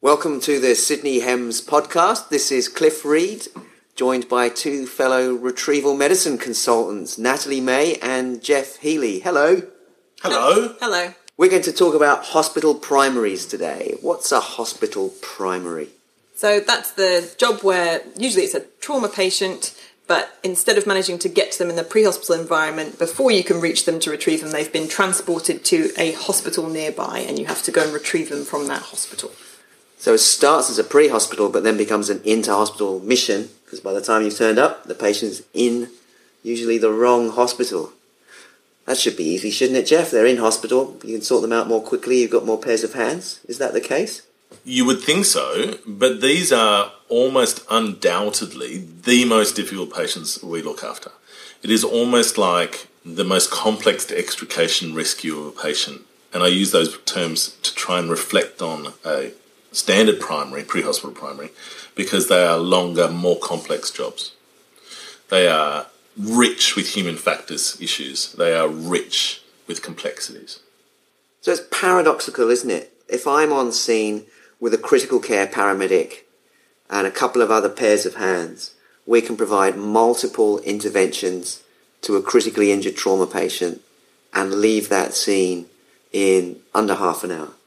Welcome to the Sydney HEMS podcast. This is Cliff Reed, joined by two fellow retrieval medicine consultants, Natalie May and Jeff Healy. Hello. Hello. Hello. We're going to talk about hospital primaries today. What's a hospital primary? So that's the job where usually it's a trauma patient, but instead of managing to get to them in the pre-hospital environment, before you can reach them to retrieve them, they've been transported to a hospital nearby and you have to go and retrieve them from that hospital. So it starts as a pre-hospital, but then becomes an inter-hospital mission, because by the time you've turned up, the patient's in usually the wrong hospital. That should be easy, shouldn't it, Jeff? They're in hospital, you can sort them out more quickly, you've got more pairs of hands. Is that the case? You would think so, but these are almost undoubtedly the most difficult patients we look after. It is almost like the most complex extrication rescue of a patient. And I use those terms to try and reflect on a standard primary, pre-hospital primary, because they are longer, more complex jobs. They are rich with human factors issues. They are rich with complexities. So it's paradoxical, isn't it? If I'm on scene with a critical care paramedic and a couple of other pairs of hands, we can provide multiple interventions to a critically injured trauma patient and leave that scene in under half an hour.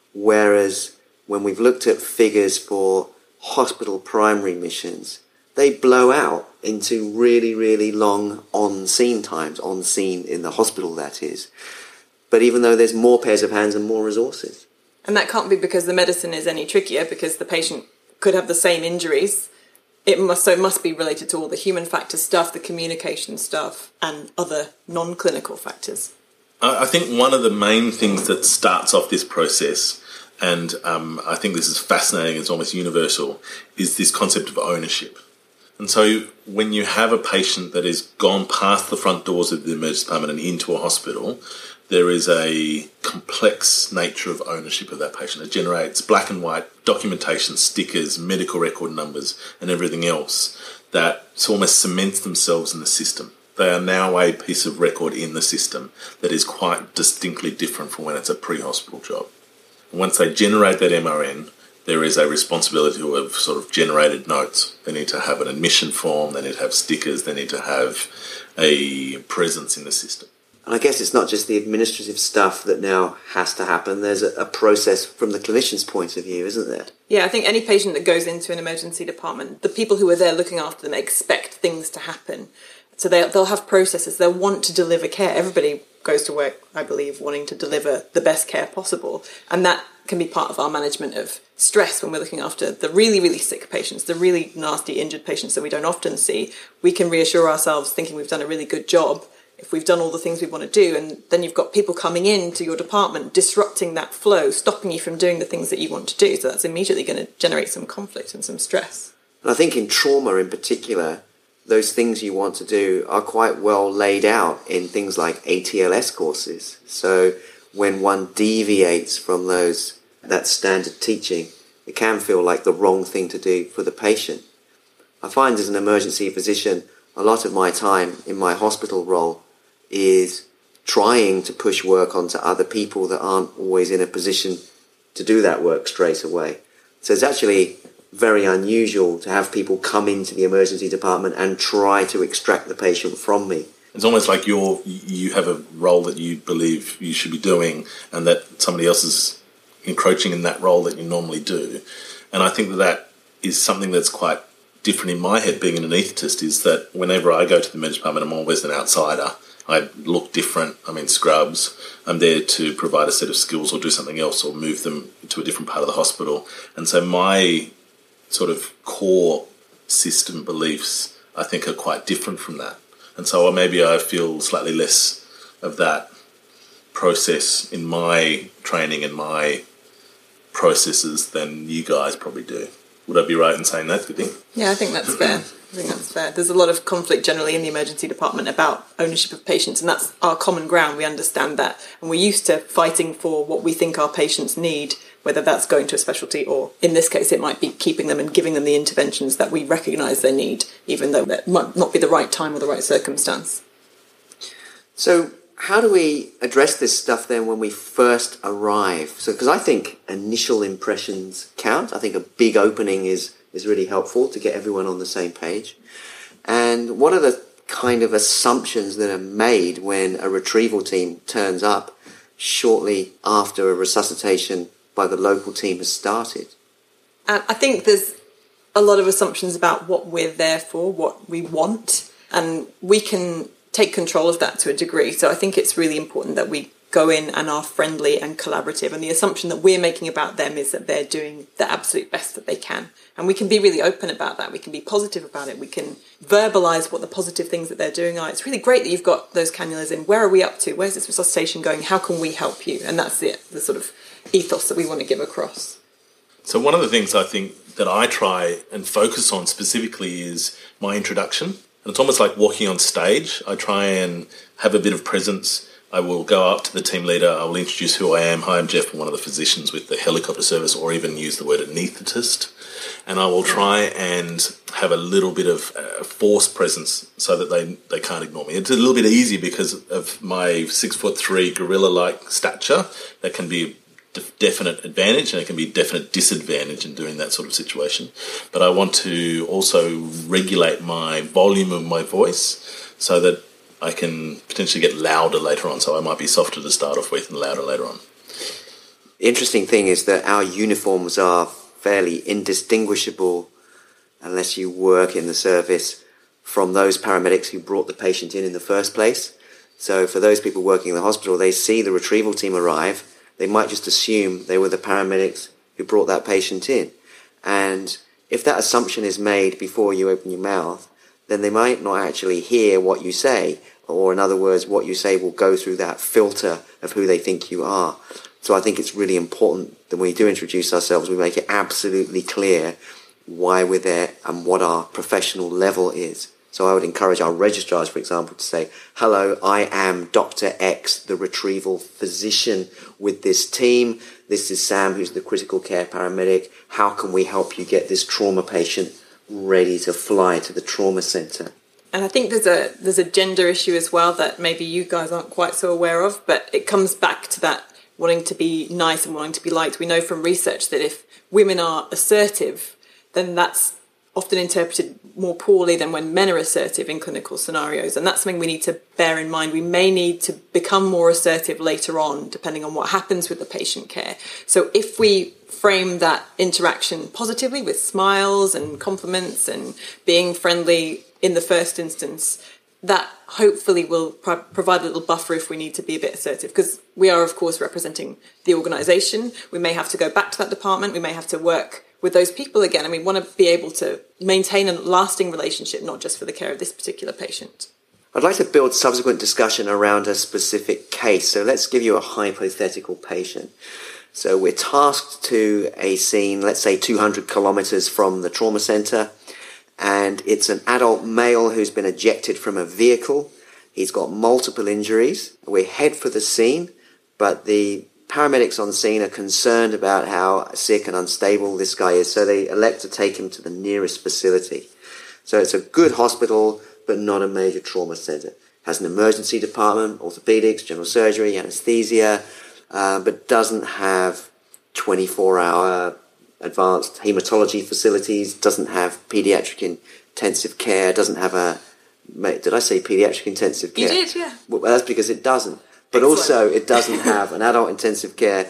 Whereas when we've looked at figures for hospital primary missions, they blow out into really, really long on-scene times, on-scene in the hospital, that is. But even though there's more pairs of hands and more resources. And that can't be because the medicine is any trickier, because the patient could have the same injuries. It must be related to all the human factor stuff, the communication stuff, and other non-clinical factors. I think one of the main things that starts off this process, and I think this is fascinating, it's almost universal, is this concept of ownership. And so when you have a patient that has gone past the front doors of the emergency department and into a hospital, there is a complex nature of ownership of that patient. It generates black and white documentation, stickers, medical record numbers, and everything else that almost cements themselves in the system. They are now a piece of record in the system that is quite distinctly different from when it's a pre-hospital job. And once they generate that MRN, there is a responsibility to have sort of generated notes. They need to have an admission form, they need to have stickers, they need to have a presence in the system. And I guess it's not just the administrative stuff that now has to happen. There's a process from the clinician's point of view, isn't there? Yeah, I think any patient that goes into an emergency department, the people who are there looking after them expect things to happen. So they'll have processes, they'll want to deliver care. Everybody goes to work, I believe, wanting to deliver the best care possible. And that can be part of our management of stress when we're looking after the really, really sick patients, the really nasty injured patients that we don't often see. We can reassure ourselves thinking we've done a really good job if we've done all the things we want to do, and then you've got people coming into your department, disrupting that flow, stopping you from doing the things that you want to do. So that's immediately going to generate some conflict and some stress. And I think in trauma in particular, those things you want to do are quite well laid out in things like ATLS courses. So when one deviates from that standard teaching, it can feel like the wrong thing to do for the patient. I find as an emergency physician, a lot of my time in my hospital role is trying to push work onto other people that aren't always in a position to do that work straight away. So it's actually very unusual to have people come into the emergency department and try to extract the patient from me. It's almost like you have a role that you believe you should be doing and that somebody else is encroaching in that role that you normally do. And I think that is something that's quite different in my head, being an anaesthetist, is that whenever I go to the emergency department, I'm always an outsider. I look different. I'm in scrubs. I'm there to provide a set of skills or do something else or move them to a different part of the hospital. And so my sort of core system beliefs, I think, are quite different from that. And so maybe I feel slightly less of that process in my training and my processes than you guys probably do. Would I be right in saying that, do you think? Yeah, I think that's fair. There's a lot of conflict generally in the emergency department about ownership of patients, and that's our common ground. We understand that. And we're used to fighting for what we think our patients need, whether that's going to a specialty or, in this case, it might be keeping them and giving them the interventions that we recognise they need, even though that might not be the right time or the right circumstance. So how do we address this stuff then when we first arrive? So, because I think initial impressions count. I think a big opening is really helpful to get everyone on the same page. And what are the kind of assumptions that are made when a retrieval team turns up shortly after a resuscitation by the local team has started? I think there's a lot of assumptions about what we're there for, what we want, and we can take control of that to a degree. So I think it's really important that we go in and are friendly and collaborative, and the assumption that we're making about them is that they're doing the absolute best that they can. And we can be really open about that. We can be positive about it. We can verbalise what the positive things that they're doing are. It's really great that you've got those cannulas in. Where are we up to? Where's this resuscitation going? How can we help you? And that's the sort of ethos that we want to give across. So one of the things I think that I try and focus on specifically is my introduction. And it's almost like walking on stage. I try and have a bit of presence. I will go up to the team leader. I will introduce who I am. Hi, I'm Jeff, I'm one of the physicians with the helicopter service, or even use the word anaesthetist. And I will try and have a little bit of forced presence so that they can't ignore me. It's a little bit easy because of my 6'3" gorilla-like stature. That can be a definite advantage, and it can be a definite disadvantage in doing that sort of situation. But I want to also regulate my volume of my voice so that I can potentially get louder later on. So I might be softer to start off with and louder later on. The interesting thing is that our uniforms are fairly indistinguishable, unless you work in the service, from those paramedics who brought the patient in the first place. So for those people working in the hospital, they see the retrieval team arrive. They might just assume they were the paramedics who brought that patient in. And if that assumption is made before you open your mouth, then they might not actually hear what you say, or in other words, what you say will go through that filter of who they think you are. So I think it's really important that when we do introduce ourselves, we make it absolutely clear why we're there and what our professional level is. So I would encourage our registrars, for example, to say, hello, I am Dr. X, the retrieval physician with this team. This is Sam, who's the critical care paramedic. How can we help you get this trauma patient ready to fly to the trauma centre? And I think there's a gender issue as well that maybe you guys aren't quite so aware of, but it comes back to that wanting to be nice and wanting to be liked. We know from research that if women are assertive, then that's often interpreted more poorly than when men are assertive in clinical scenarios. And that's something we need to bear in mind. We may need to become more assertive later on, depending on what happens with the patient care. So if we frame that interaction positively with smiles and compliments and being friendly in the first instance, that hopefully will provide a little buffer if we need to be a bit assertive, because we are, of course, representing the organisation. We may have to go back to that department. We may have to work with those people again, and we want to be able to maintain a lasting relationship, not just for the care of this particular patient. I'd like to build subsequent discussion around a specific case. So let's give you a hypothetical patient. So we're tasked to a scene, let's say 200 kilometres from the trauma centre, and it's an adult male who's been ejected from a vehicle. He's got multiple injuries. We head for the scene, but the paramedics on scene are concerned about how sick and unstable this guy is, so they elect to take him to the nearest facility. So it's a good hospital, but not a major trauma centre. Has an emergency department, orthopaedics, general surgery, anaesthesia, but doesn't have 24-hour advanced haematology facilities, doesn't have paediatric intensive care, doesn't have a... Did I say paediatric intensive care? You did, yeah. Well, that's because it doesn't. But Excellent. Also, it doesn't have an adult intensive care.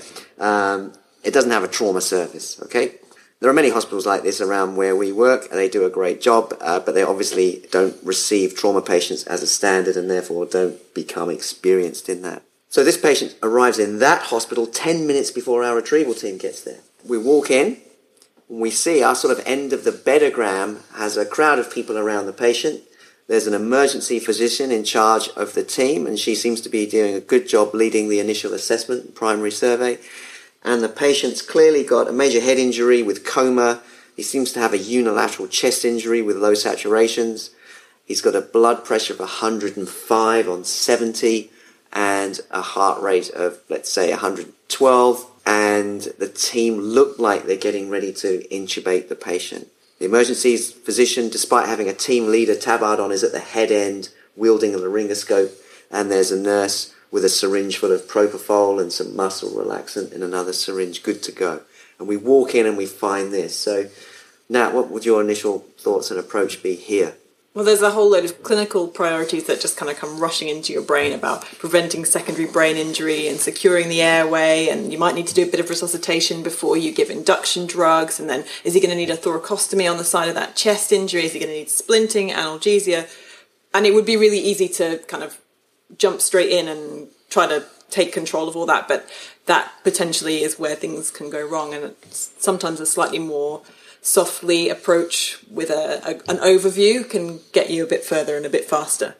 It doesn't have a trauma service, okay? There are many hospitals like this around where we work, and they do a great job, but they obviously don't receive trauma patients as a standard and therefore don't become experienced in that. So this patient arrives in that hospital 10 minutes before our retrieval team gets there. We walk in, and we see our sort of end of the bedogram has a crowd of people around the patient. There's an emergency physician in charge of the team, and she seems to be doing a good job leading the initial assessment and primary survey. And the patient's clearly got a major head injury with coma. He seems to have a unilateral chest injury with low saturations. He's got a blood pressure of 105 on 70 and a heart rate of, let's say, 112. And the team look like they're getting ready to intubate the patient. The emergency physician, despite having a team leader tabard on, is at the head end wielding a laryngoscope, and there's a nurse with a syringe full of propofol and some muscle relaxant in another syringe, good to go. And we walk in and we find this. So, Nat, what would your initial thoughts and approach be here? Well, there's a whole load of clinical priorities that just kind of come rushing into your brain about preventing secondary brain injury and securing the airway, and you might need to do a bit of resuscitation before you give induction drugs, and then is he going to need a thoracostomy on the side of that chest injury? Is he going to need splinting, analgesia? And it would be really easy to kind of jump straight in and try to take control of all that, but that potentially is where things can go wrong, and it's sometimes a slightly more softly approach with an overview can get you a bit further and a bit faster.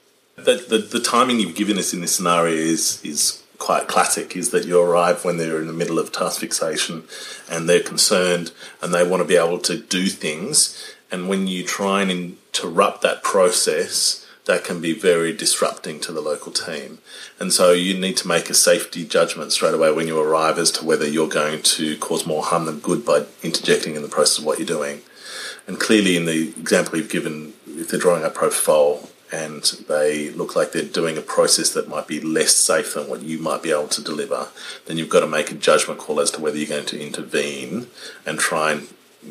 The timing you've given us in this scenario is quite classic, is that you arrive when they're in the middle of task fixation and they're concerned and they want to be able to do things, and when you try and interrupt that process, that can be very disrupting to the local team. And so you need to make a safety judgment straight away when you arrive as to whether you're going to cause more harm than good by interjecting in the process of what you're doing. And clearly in the example you've given, if they're drawing up propofol and they look like they're doing a process that might be less safe than what you might be able to deliver, then you've got to make a judgment call as to whether you're going to intervene and try and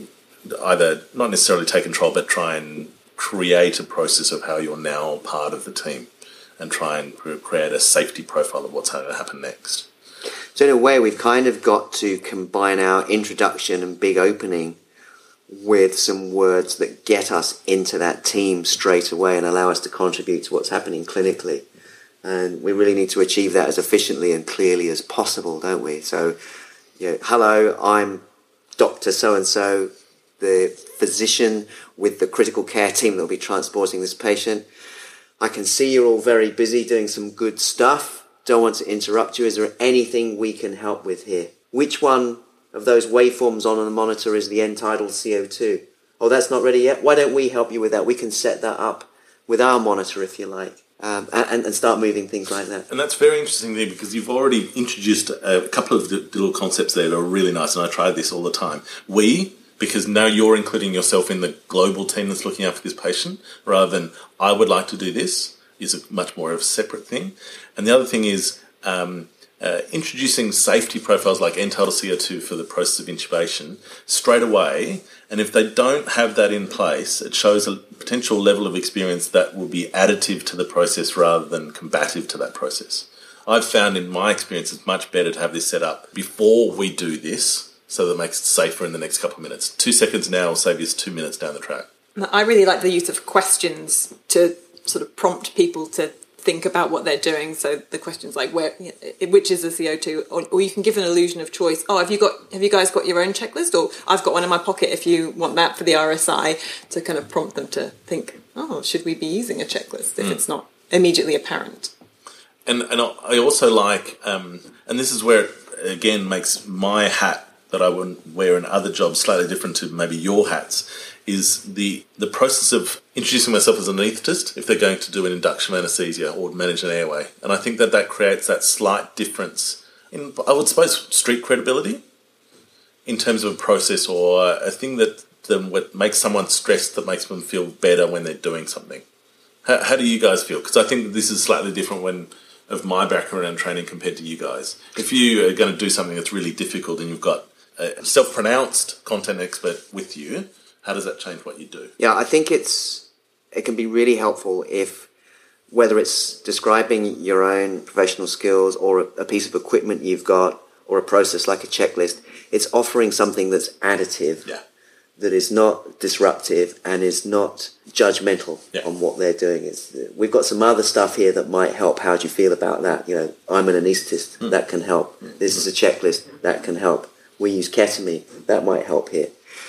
either not necessarily take control, but try and create a process of how you're now part of the team and try and create a safety profile of what's going to happen next. So in a way, we've kind of got to combine our introduction and big opening with some words that get us into that team straight away and allow us to contribute to what's happening clinically. And we really need to achieve that as efficiently and clearly as possible, don't we? So, hello, I'm Dr. So-and-so, the physician with the critical care team that will be transporting this patient. I can see you're all very busy doing some good stuff. Don't want to interrupt you. Is there anything we can help with here? Which one of those waveforms on the monitor is the end-tidal CO2? Oh, that's not ready yet? Why don't we help you with that? We can set that up with our monitor, if you like, and start moving things like that. And that's very interesting there, because you've already introduced a couple of little concepts there that are really nice, and I try this all the time. Because now you're including yourself in the global team that's looking after this patient, rather than I would like to do this, is a much more of a separate thing. And the other thing is introducing safety profiles like end-tidal CO2 for the process of intubation straight away. And if they don't have that in place, it shows a potential level of experience that will be additive to the process rather than combative to that process. I've found in my experience it's much better to have this set up before we do this, so that it makes it safer in the next couple of minutes. 2 seconds now will save you 2 minutes down the track. I really like the use of questions to sort of prompt people to think about what they're doing. So the questions like, which is the CO2? Or you can give an illusion of choice. Oh, have you guys got your own checklist? Or I've got one in my pocket if you want that for the RSI, to kind of prompt them to think, should we be using a checklist if it's not immediately apparent? And I also like, and this is where it, again, makes my hat that I wouldn't wear in other jobs slightly different to maybe your hats, is the process of introducing myself as an anaesthetist if they're going to do an induction of anaesthesia or manage an airway. And I think that creates that slight difference in, I would suppose, street credibility in terms of a process or a thing that makes someone stressed, that makes them feel better when they're doing something. How do you guys feel? Because I think that this is slightly different of my background and training compared to you guys. If you are going to do something that's really difficult and you've got a self-pronounced content expert with you, how does that change what you do? Yeah, I think it can be really helpful if, whether it's describing your own professional skills or a piece of equipment you've got or a process like a checklist, it's offering something that's additive, that is not disruptive and is not judgmental on what they're doing. We've got some other stuff here that might help. How do you feel about that? I'm an anaesthetist, that can help. This is a checklist, that can help. We use ketamine, that might help here.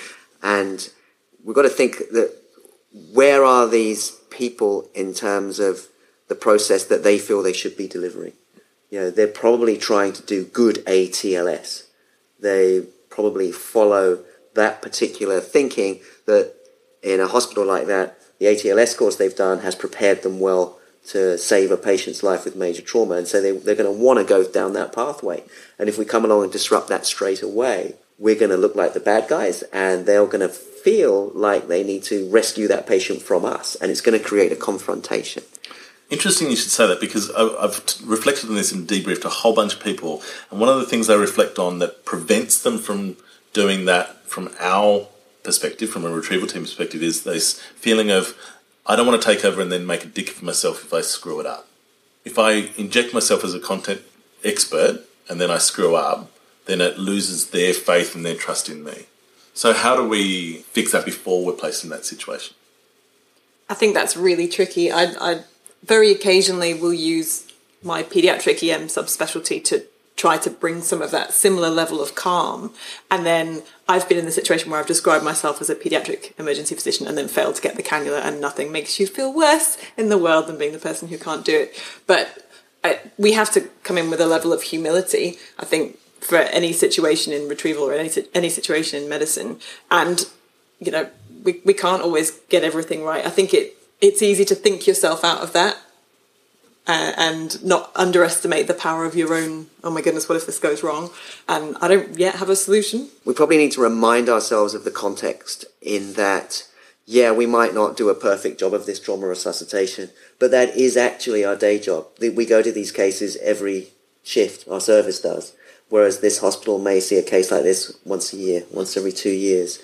And we've got to think that where are these people in terms of the process that they feel they should be delivering? They're probably trying to do good ATLS. They probably follow that particular thinking that in a hospital like that, the ATLS course they've done has prepared them well to save a patient's life with major trauma. And so they're going to want to go down that pathway. And if we come along and disrupt that straight away, we're going to look like the bad guys, and they're going to feel like they need to rescue that patient from us, and it's going to create a confrontation. Interesting you should say that, because I've reflected on this and debriefed a whole bunch of people, and one of the things they reflect on that prevents them from doing that from our perspective, from a retrieval team perspective, is this feeling of, I don't want to take over and then make a dick of myself if I screw it up. If I inject myself as a content expert and then I screw up, then it loses their faith and their trust in me. So how do we fix that before we're placed in that situation? I think that's really tricky. I very occasionally will use my paediatric EM subspecialty to try to bring some of that similar level of calm. And then I've been in the situation where I've described myself as a paediatric emergency physician and then failed to get the cannula, and nothing makes you feel worse in the world than being the person who can't do it. But we have to come in with a level of humility, I think, for any situation in retrieval or any situation in medicine. And, you know, we can't always get everything right. I think it's easy to think yourself out of that and not underestimate the power of your own, oh my goodness, what if this goes wrong? And I don't yet have a solution. We probably need to remind ourselves of the context in that, yeah, we might not do a perfect job of this trauma resuscitation, but that is actually our day job. We go to these cases every shift, our service does, whereas this hospital may see a case like this once a year, once every 2 years.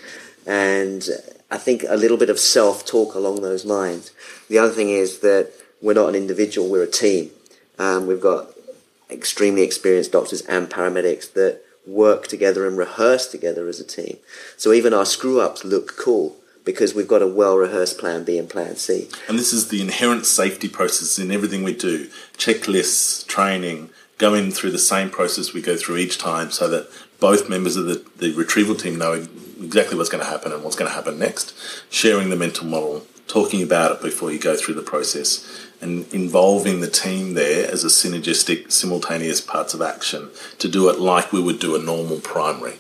And I think a little bit of self-talk along those lines. The other thing is that we're not an individual, we're a team. We've got extremely experienced doctors and paramedics that work together and rehearse together as a team. So even our screw-ups look cool because we've got a well-rehearsed plan B and plan C. And this is the inherent safety process in everything we do. Checklists, training, going through the same process we go through each time so that both members of the retrieval team know exactly what's going to happen and what's going to happen next. Sharing the mental model, talking about it before you go through the process, and involving the team there as a synergistic, simultaneous parts of action to do it like we would do a normal primary,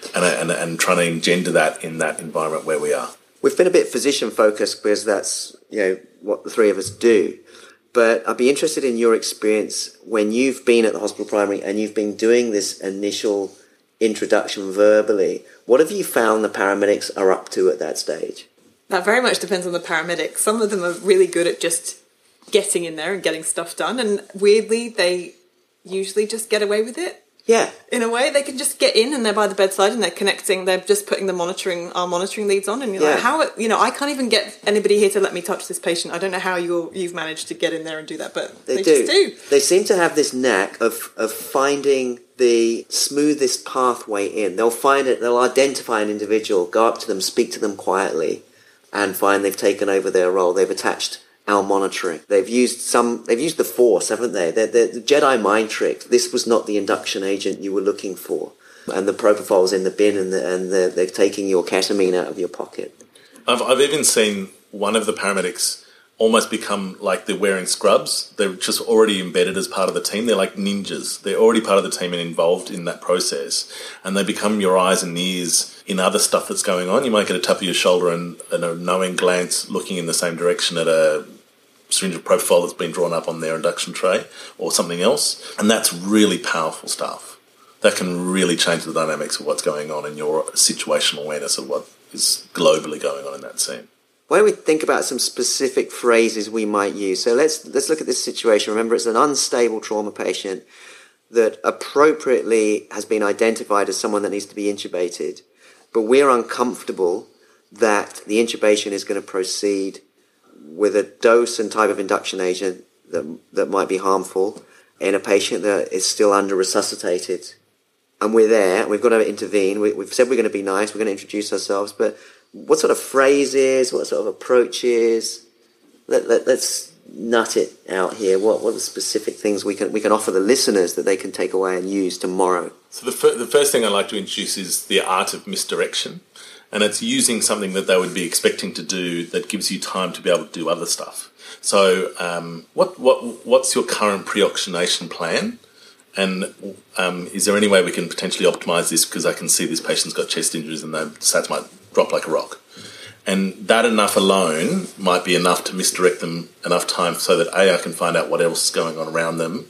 and trying to engender that in that environment where we are. We've been a bit physician-focused because that's, you know, what the three of us do. But I'd be interested in your experience when you've been at the hospital primary and you've been doing this initial introduction verbally. What have you found the paramedics are up to at that stage? That very much depends on the paramedic. Some of them are really good at just getting in there and getting stuff done, and weirdly they usually just get away with it. Yeah. In a way, they can just get in and they're by the bedside and they're connecting, they're just putting our monitoring leads on, and you're like, how, you know, I can't even get anybody here to let me touch this patient. I don't know how you've managed to get in there and do that, but they just do. They seem to have this knack of finding the smoothest pathway in. They'll find it, they'll identify an individual, go up to them, speak to them quietly, and find they've taken over their role. They've attached our monitoring. They've used the Force, haven't they? The Jedi mind trick. This was not the induction agent you were looking for. And the propofol's in the bin, and they're taking your ketamine out of your pocket. I've even seen one of the paramedics almost become like they're wearing scrubs. They're just already embedded as part of the team. They're like ninjas. They're already part of the team and involved in that process. And they become your eyes and ears in other stuff that's going on. You might get a tap of your shoulder and a knowing glance looking in the same direction at a syringe of propofol that's been drawn up on their induction tray or something else. And that's really powerful stuff. That can really change the dynamics of what's going on in your situational awareness of what is globally going on in that scene. Why don't we think about some specific phrases we might use? So let's look at this situation. Remember, it's an unstable trauma patient that appropriately has been identified as someone that needs to be intubated, but we're uncomfortable that the intubation is going to proceed with a dose and type of induction agent that might be harmful in a patient that is still under-resuscitated. And we're there, we've got to intervene. We've said we're going to be nice, we're going to introduce ourselves, but what sort of phrases, what sort of approaches? Let's nut it out here. What are the specific things we can offer the listeners that they can take away and use tomorrow? So the first thing I'd like to introduce is the art of misdirection. And it's using something that they would be expecting to do that gives you time to be able to do other stuff. So what's your current pre-oxygenation plan? And is there any way we can potentially optimise this, because I can see this patient's got chest injuries and their sats might drop like a rock. And that enough alone might be enough to misdirect them enough time so that I can find out what else is going on around them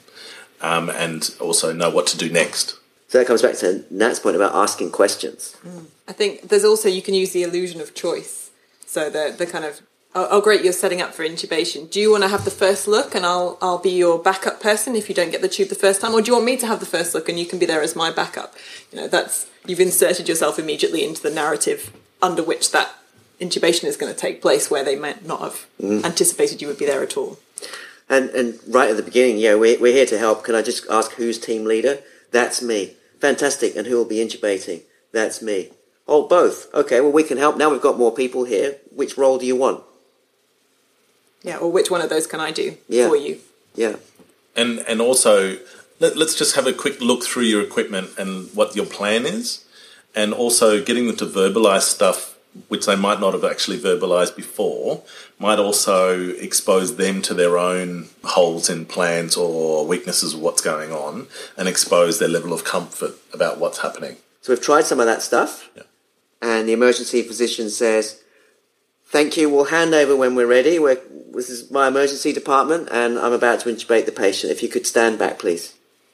and also know what to do next. So that comes back to Nat's point about asking questions. I think there's also, you can use the illusion of choice. So the kind of, Oh, great, you're setting up for intubation. Do you want to have the first look and I'll be your backup person if you don't get the tube the first time? Or do you want me to have the first look and you can be there as my backup? You've inserted yourself immediately into the narrative under which that intubation is going to take place, where they might not have anticipated you would be there at all. And right at the beginning, we're here to help. Can I just ask who's team leader? That's me. Fantastic. And who will be intubating? That's me. Oh, both. Okay, well, we can help. Now we've got more people here. Which role do you want? Yeah, or which one of those can I do for you? Yeah. And also, let's just have a quick look through your equipment and what your plan is, and also getting them to verbalise stuff which they might not have actually verbalised before might also expose them to their own holes in plans or weaknesses of what's going on, and expose their level of comfort about what's happening. So we've tried some of that stuff, and the emergency physician says, thank you, we'll hand over when we're ready. This is my emergency department, and I'm about to intubate the patient. If you could stand back, please.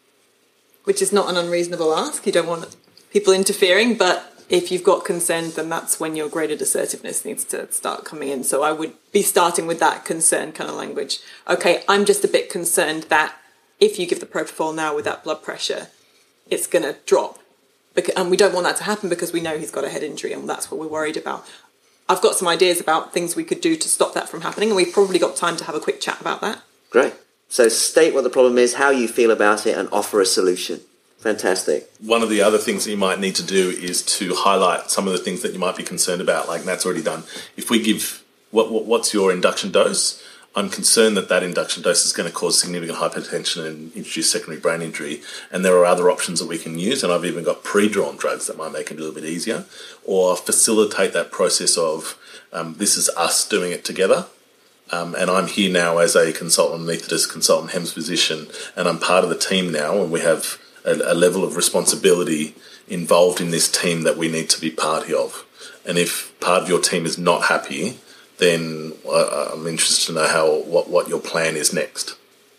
Which is not an unreasonable ask. You don't want people interfering, but if you've got concern, then that's when your graded assertiveness needs to start coming in. So I would be starting with that concern kind of language. Okay, I'm just a bit concerned that if you give the propofol now with that blood pressure, it's going to drop. And we don't want that to happen because we know he's got a head injury, and that's what we're worried about. I've got some ideas about things we could do to stop that from happening, and we've probably got time to have a quick chat about that. Great. So state what the problem is, how you feel about it, and offer a solution. Fantastic. One of the other things that you might need to do is to highlight some of the things that you might be concerned about, like Matt's already done. If we give, what's your induction dose? I'm concerned that induction dose is going to cause significant hypertension and introduce secondary brain injury, and there are other options that we can use, and I've even got pre-drawn drugs that might make it a little bit easier, or facilitate that process of this is us doing it together. And I'm here now as a consultant anaesthetist, consultant HEMS physician, and I'm part of the team now, and we have a level of responsibility involved in this team that we need to be part of. And if part of your team is not happy, then I'm interested to know what your plan is next.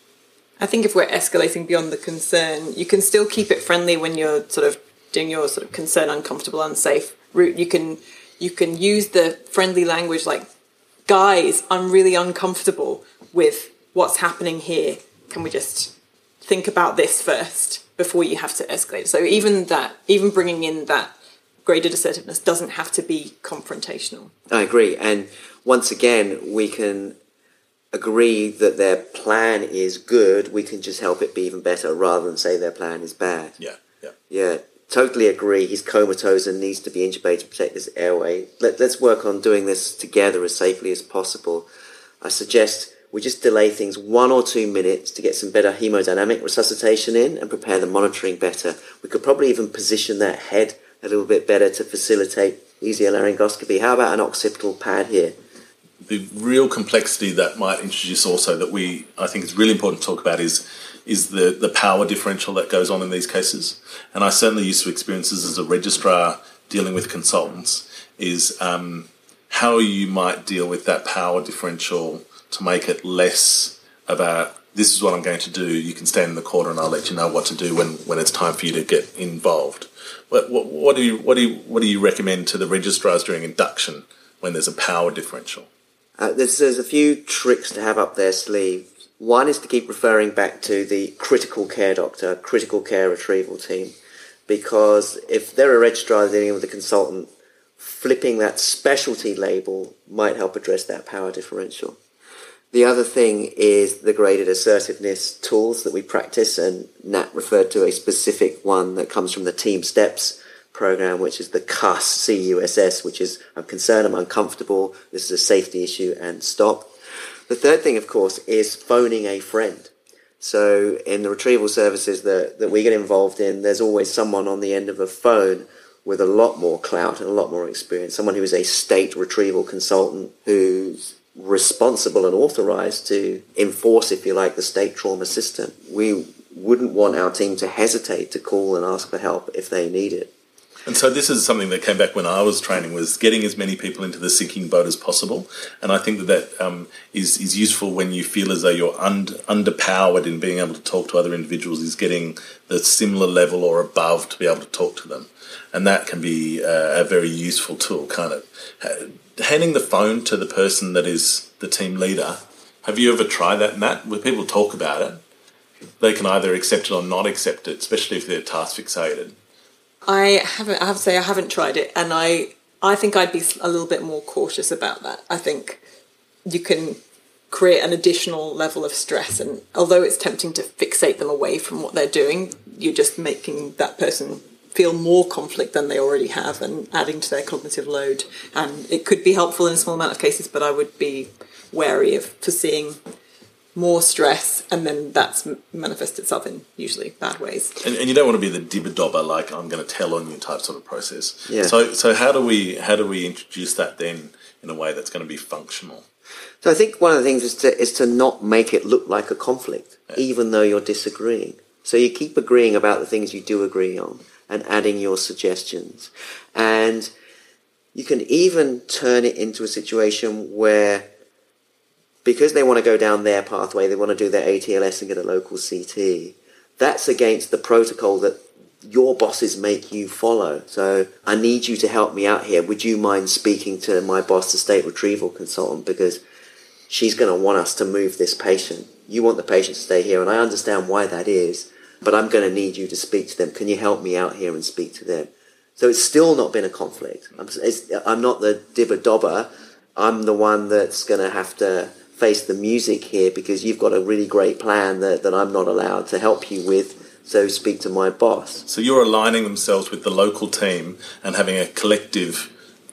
I think if we're escalating beyond the concern, you can still keep it friendly when you're sort of doing your sort of concern, uncomfortable, unsafe route. You can use the friendly language like, guys, I'm really uncomfortable with what's happening here. Can we just think about this first before you have to escalate? So even bringing in that graded assertiveness doesn't have to be confrontational. I agree. And once again, we can agree that their plan is good. We can just help it be even better rather than say their plan is bad. Yeah. Totally agree. He's comatose and needs to be intubated to protect his airway. Let's work on doing this together as safely as possible. I suggest we just delay things 1 or 2 minutes to get some better hemodynamic resuscitation in and prepare the monitoring better. We could probably even position that head a little bit better to facilitate easier laryngoscopy. How about an occipital pad here? The real complexity that might introduce also that I think is really important to talk about is the power differential that goes on in these cases. And I certainly used to experiences as a registrar dealing with consultants is how you might deal with that power differential to make it less about this is what I'm going to do. You can stand in the corner and I'll let you know what to do when it's time for you to get involved. What do you recommend to the registrars during induction when there's a power differential? There's a few tricks to have up their sleeve. One is to keep referring back to the critical care doctor, critical care retrieval team, because if they're a registrar dealing with a consultant, flipping that specialty label might help address that power differential. The other thing is the graded assertiveness tools that we practice, and Nat referred to a specific one that comes from the Team Steps program, which is the CUSS, C-U-S-S, which is I'm concerned, I'm uncomfortable, this is a safety issue, and stop. The third thing, of course, is phoning a friend. So in the retrieval services that we get involved in, there's always someone on the end of a phone with a lot more clout and a lot more experience, someone who is a state retrieval consultant who's responsible and authorized to enforce, if you like, the state trauma system. We wouldn't want our team to hesitate to call and ask for help if they need it. And so this is something that came back when I was training, was getting as many people into the sinking boat as possible. And I think that is useful when you feel as though you're underpowered in being able to talk to other individuals, is getting the similar level or above to be able to talk to them. And that can be a very useful tool, kind of. Handing the phone to the person that is the team leader, have you ever tried that, Matt? When people talk about it, they can either accept it or not accept it, especially if they're task fixated. I have to say I haven't tried it, and I think I'd be a little bit more cautious about that. I think you can create an additional level of stress, and although it's tempting to fixate them away from what they're doing, you're just making that person feel more conflict than they already have and adding to their cognitive load. And it could be helpful in a small amount of cases, but I would be wary of foreseeing more stress, and then that's manifests itself in usually bad ways. And you don't want to be the dibber-dobber, like I'm going to tell on you type sort of process. Yeah. So how do we introduce that then in a way that's going to be functional? So I think one of the things is to not make it look like a conflict, even though you're disagreeing. So you keep agreeing about the things you do agree on and adding your suggestions. And you can even turn it into a situation where, because they want to go down their pathway, they want to do their ATLS and get a local CT, that's against the protocol that your bosses make you follow. So I need you to help me out here. Would you mind speaking to my boss, the state retrieval consultant, because she's going to want us to move this patient. You want the patient to stay here, and I understand why that is, but I'm going to need you to speak to them. Can you help me out here and speak to them? So it's still not been a conflict. I'm not the dibber-dobber. I'm the one that's going to have to face the music here because you've got a really great plan that I'm not allowed to help you with. So speak to my boss. So you're aligning themselves with the local team and having a collective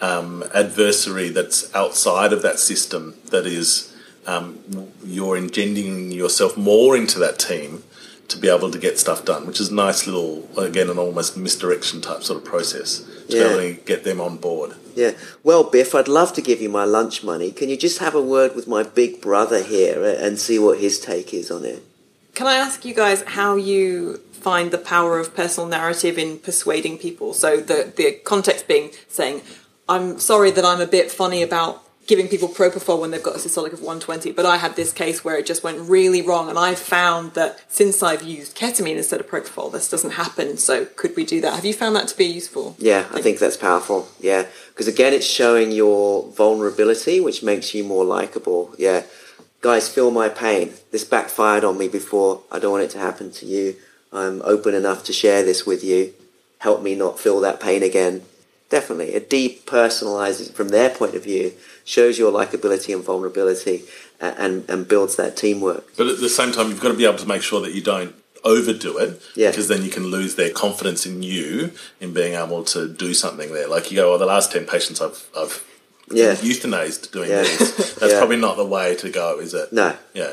adversary that's outside of that system, that is, you're engendering yourself more into that team to be able to get stuff done, which is a nice little, again, an almost misdirection type sort of process to be able to get them on board. Yeah. Well, Biff, I'd love to give you my lunch money. Can you just have a word with my big brother here and see what his take is on it? Can I ask you guys how you find the power of personal narrative in persuading people? So the context being saying, I'm sorry that I'm a bit funny about giving people propofol when they've got a systolic of 120, but I had this case where it just went really wrong, and I found that since I've used ketamine instead of propofol, this doesn't happen, so could we do that? Have you found that to be useful? Yeah, I think that's powerful, yeah. Because again, it's showing your vulnerability, which makes you more likable, yeah. Guys, feel my pain. This backfired on me before. I don't want it to happen to you. I'm open enough to share this with you. Help me not feel that pain again. Definitely. It depersonalizes from their point of view, shows your likability and vulnerability, and builds that teamwork. But at the same time, you've got to be able to make sure that you don't overdo it, because then you can lose their confidence in you in being able to do something there. Like you go, the last 10 patients I've euthanized doing this. That's probably not the way to go, is it? No. Yeah.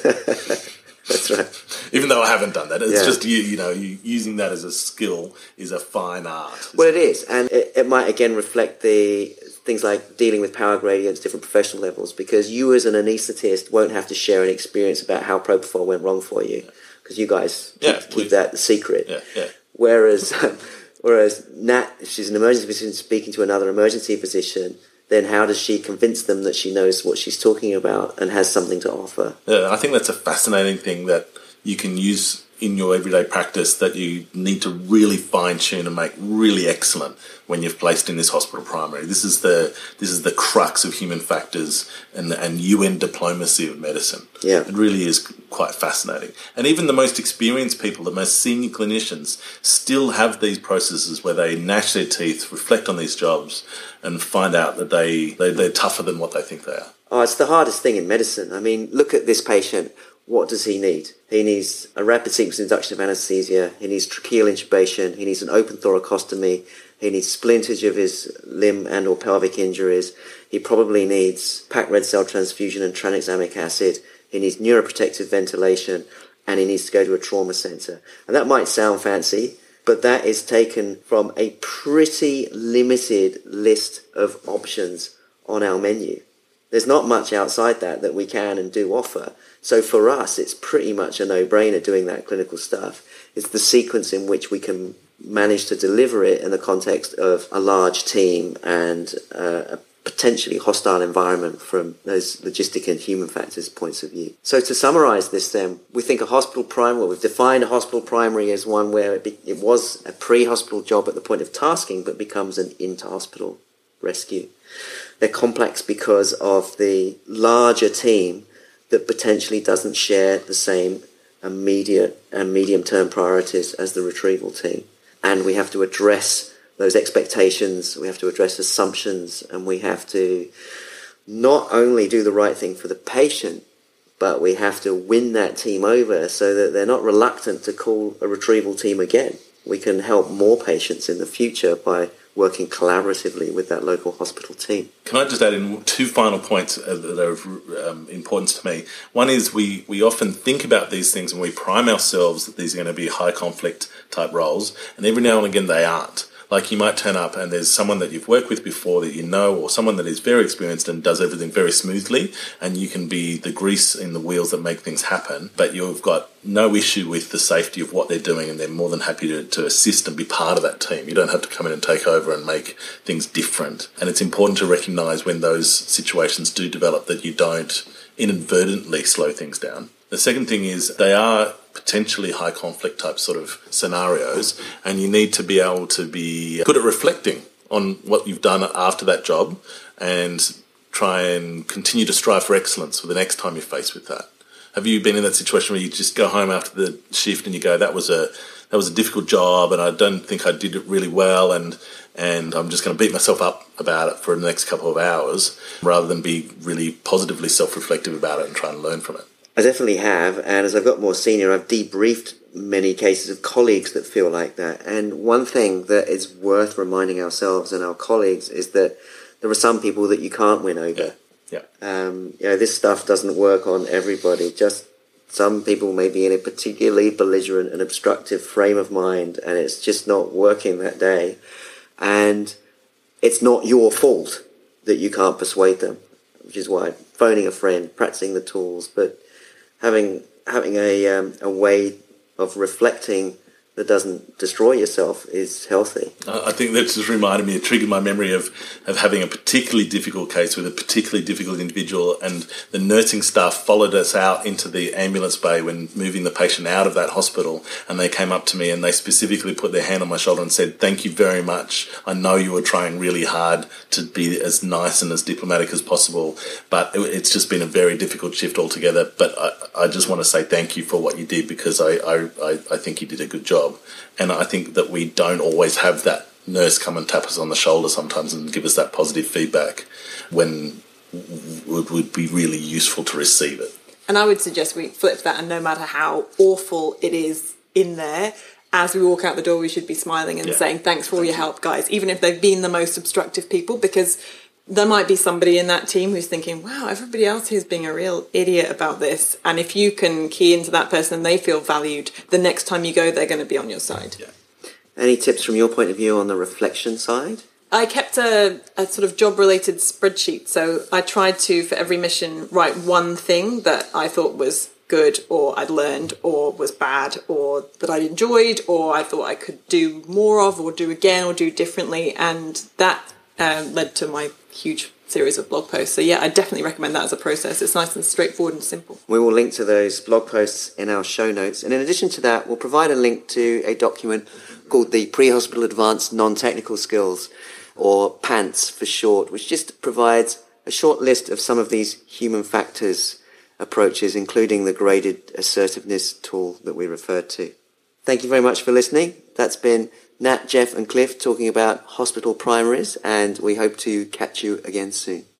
That's right. Even though I haven't done that, it's just you using that as a skill is a fine art. Well, it is, and it might again reflect the things like dealing with power gradients, different professional levels, because you as an anaesthetist won't have to share an experience about how propofol went wrong for you, because you guys keep that secret. Yeah. Whereas Nat, if she's an emergency physician speaking to another emergency physician, then how does she convince them that she knows what she's talking about and has something to offer? Yeah, I think that's a fascinating thing that you can use in your everyday practice, that you need to really fine-tune and make really excellent when you're placed in this hospital primary. This is the crux of human factors and UN diplomacy of medicine. Yeah. It really is quite fascinating. And even the most experienced people, the most senior clinicians, still have these processes where they gnash their teeth, reflect on these jobs, and find out that they're tougher than what they think they are. Oh, it's the hardest thing in medicine. I mean, look at this patient. What does he need? He needs a rapid sequence induction of anesthesia. He needs tracheal intubation. He needs an open thoracostomy. He needs splintage of his limb and or pelvic injuries. He probably needs packed red cell transfusion and tranexamic acid. He needs neuroprotective ventilation, and he needs to go to a trauma centre. And that might sound fancy, but that is taken from a pretty limited list of options on our menu. There's not much outside that we can and do offer. So for us, it's pretty much a no-brainer doing that clinical stuff. It's the sequence in which we can manage to deliver it in the context of a large team and a potentially hostile environment from those logistic and human factors points of view. So to summarise this then, we think a hospital primary, we've defined a hospital primary as one where it was a pre-hospital job at the point of tasking but becomes an inter-hospital rescue. They're complex because of the larger team that potentially doesn't share the same immediate and medium-term priorities as the retrieval team. And we have to address those expectations, we have to address assumptions, and we have to not only do the right thing for the patient, but we have to win that team over so that they're not reluctant to call a retrieval team again. We can help more patients in the future by working collaboratively with that local hospital team. Can I just add in two final points that are of importance to me? One is we often think about these things and we prime ourselves that these are going to be high conflict type roles, and every now and again they aren't. Like you might turn up and there's someone that you've worked with before that you know, or someone that is very experienced and does everything very smoothly, and you can be the grease in the wheels that make things happen, but you've got no issue with the safety of what they're doing, and they're more than happy to assist and be part of that team. You don't have to come in and take over and make things different. And it's important to recognise when those situations do develop that you don't inadvertently slow things down. The second thing is they are potentially high conflict type sort of scenarios, and you need to be able to be good at reflecting on what you've done after that job and try and continue to strive for excellence for the next time you're faced with that. Have you been in that situation where you just go home after the shift and you go, that was a difficult job and I don't think I did it really well, and I'm just going to beat myself up about it for the next couple of hours rather than be really positively self-reflective about it and try and learn from it? I definitely have, and as I've got more senior, I've debriefed many cases of colleagues that feel like that. And one thing that is worth reminding ourselves and our colleagues is that there are some people that you can't win over. Yeah. This stuff doesn't work on everybody. Just some people may be in a particularly belligerent and obstructive frame of mind, and it's just not working that day. And it's not your fault that you can't persuade them, which is why phoning a friend, practicing the tools, but having a way of reflecting that doesn't destroy yourself is healthy. I think that just reminded me, it triggered my memory of having a particularly difficult case with a particularly difficult individual, and the nursing staff followed us out into the ambulance bay when moving the patient out of that hospital, and they came up to me and they specifically put their hand on my shoulder and said, "Thank you very much. I know you were trying really hard to be as nice and as diplomatic as possible, but it's just been a very difficult shift altogether. But I just want to say thank you for what you did, because I think you did a good job." And I think that we don't always have that nurse come and tap us on the shoulder sometimes and give us that positive feedback when it would be really useful to receive it. And I would suggest we flip that, and no matter how awful it is in there, as we walk out the door we should be smiling and saying thanks for all your help, guys, even if they've been the most obstructive people, because there might be somebody in that team who's thinking, wow, everybody else here is being a real idiot about this. And if you can key into that person and they feel valued, the next time you go, they're going to be on your side. Yeah. Any tips from your point of view on the reflection side? I kept a sort of job-related spreadsheet. So I tried to, for every mission, write one thing that I thought was good, or I'd learned, or was bad, or that I'd enjoyed, or I thought I could do more of, or do again, or do differently. And that led to my huge series of blog posts. So yeah, I definitely recommend that as a process. It's nice and straightforward and simple. We will link to those blog posts in our show notes. And in addition to that, we'll provide a link to a document called the Pre-Hospital Advanced Non-Technical Skills, or PANTS for short, which just provides a short list of some of these human factors approaches, including the graded assertiveness tool that we referred to. Thank you very much for listening. That's been Nat, Jeff and Cliff talking about hospital primaries, and we hope to catch you again soon.